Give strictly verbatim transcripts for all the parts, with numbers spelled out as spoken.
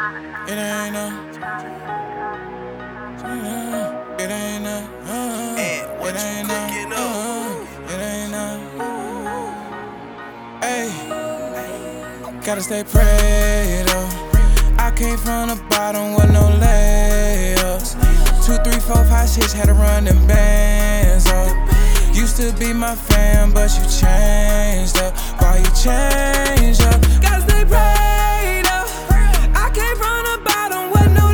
It ain't no. It ain't no. It ain't no. It ain't no. Hey, gotta stay prayed up. I came from the bottom with no layups. Two, three, four, five, six, had to run them bands up. Used to be my fan, but you changed up. Why you changed up? Gotta stay prayed up. I came from the bottom with no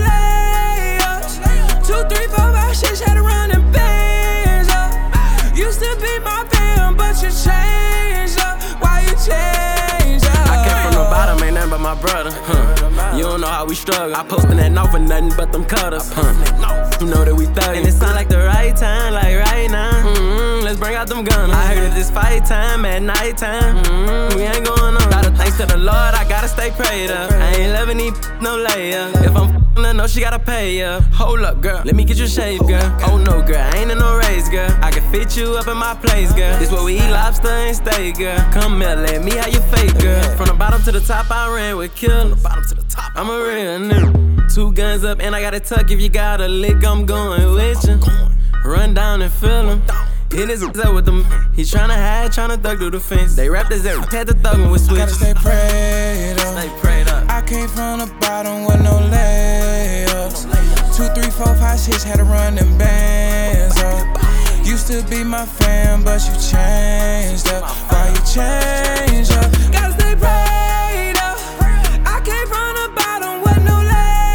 layups. Two, three, four, five, six, had to run them bands up. Used to be my fan, but you changed up. Why you changed up? I came from the bottom, ain't nothing but my brother. Huh. You don't know how we struggle. I postin' that no for nothing but them cutters. Huh. You know that we thuggin'. And it sound like the right time, like right now. Mm-hmm. Let's bring out them gunners. I heard that this fight time at night time. Mm-hmm. We ain't going on. Gotta thanks to the Lord, I gotta stay prayed up. I ain't loving these no layup. If I'm f***ing her, no, she gotta pay up. Hold up, girl, let me get you shaved, girl. Oh no, girl, I ain't in no race, girl. I can fit you up in my place, girl. This where we eat lobster and steak, girl. Come here, let me have your face, girl. From the bottom to the top, I ran with killers. From the bottom to the top, I'm a real nigga. Two guns up and I got a tuck. If you got a lick, I'm going with you. Run down and fill him. Hit his up with them. He tryna hide, tryna duck through the fence. They wrapped his ass, had to thug him with switches. Gotta stay prayed up. Stay prayed up. I came from the bottom with no layups. Two, three, four, five, six, had to run them bands up. Used to be my fan, but you changed up. Why you changed up? Gotta stay prayed up. I came from the bottom with no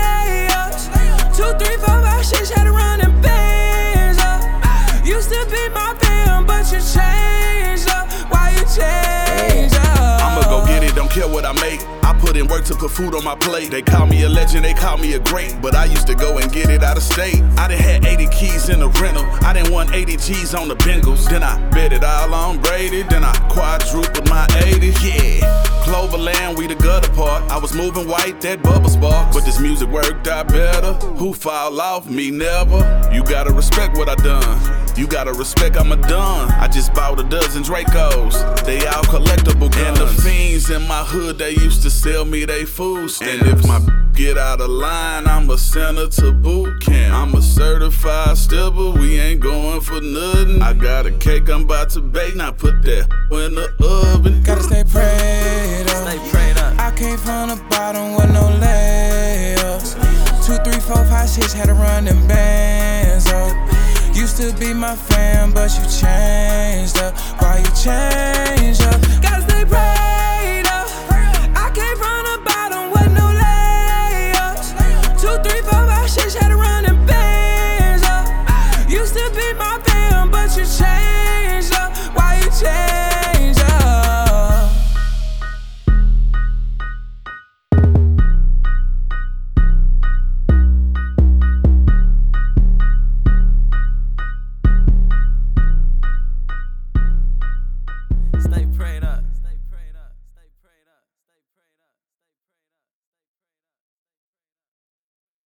layups. Two, three, four, five, six, had to run them bands up. Used to be my fan, but you changed up. Why you changed up? I'ma go get it, don't care what I make. I put in work to put food on my plate. They call me a legend, they call me a great, but I used to go and get it out of state. I done had eighty keys in the rental. I done won eighty G's on the Bengals. Then I bet it all on Brady. Then I quadrupled my eighty. Yeah, Cloverland, we the gutter part. I was moving white, that bubble sparks. But this music worked out better. Who fall off? Me never. You gotta respect what I done. You gotta respect I'm a done. I just bought a dozen Dracos. They all collectible guns. And the fiends in my hood, they used to sell me they food stamps. And if my get out of line, I'ma send her to boot camp. I'm a certified stepper, we ain't going for nothing. I got a cake I'm about to bake, now put that in the oven. Gotta stay prayed up. Stay prayed up. I came from the bottom with no layups. Two, three, four, five, six, had to run them bands up. Used to be my fan, but you changed up. Why you changed up? Gotta stay prayed up. I came from the bottom with no layups. Two, three, four, five, six, had to run them bands up. Used to be my fan, but you changed up. Why you changed up?